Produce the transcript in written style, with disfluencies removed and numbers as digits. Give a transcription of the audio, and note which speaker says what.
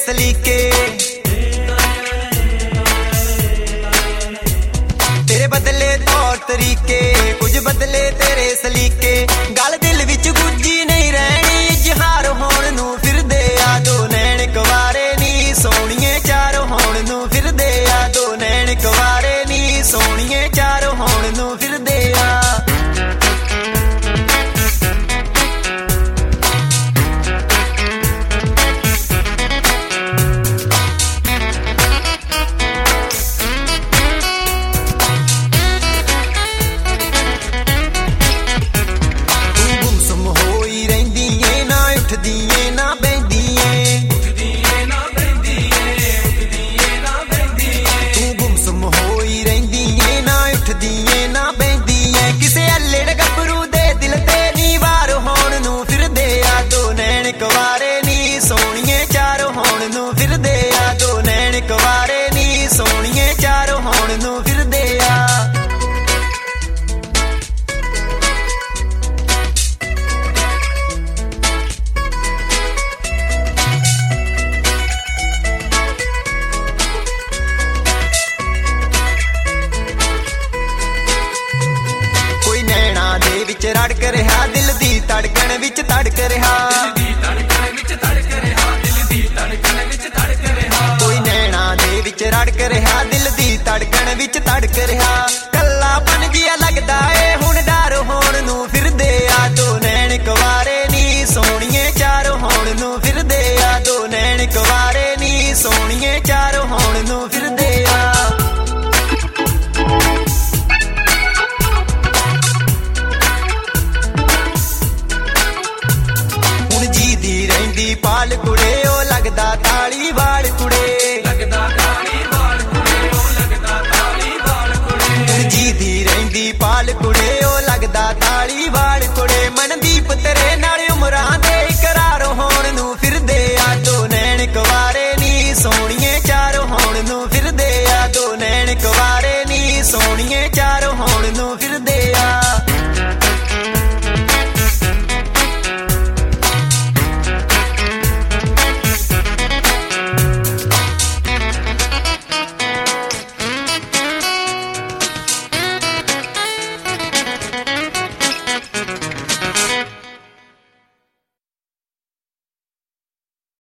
Speaker 1: सलीके, तेरे बदले तौर तरीके, कुछ बदले तेरे सलीके। गल दिल विच गुज्जी नहीं रहनी, इजहार होण नूं फिरदे आ दो नैण कवारे नी सोहणीए, चार होण नूं फिरदे आ दो नैण कवारे नी सोहणीए, चार होण नूं फिरदे आ। कवारे नी सोहणीए, चार होण नूं फिरदे आ दो नैण कवारे नी सोहणीए, चार होण नूं फिरदे आ। कोई नैणा दे विच रड़क रिहा, दिल दी धड़कन विच धड़क रिहा, रड़क रिहा दिल दी धड़कन विच धड़क रिहा। कल्लापन जिहा लगदा ए हुण डर होण नूं फिरदे आ दो नैण कवारे नी सोहणीए, चार होण नूं फिरदे आ दो नैण कवारे नी सोहणीए, चार होण नूं फिरदे आ। हुण जी दी रहिंदी पाल कुड़े, ओ लगदा ताली वाल कुड़े,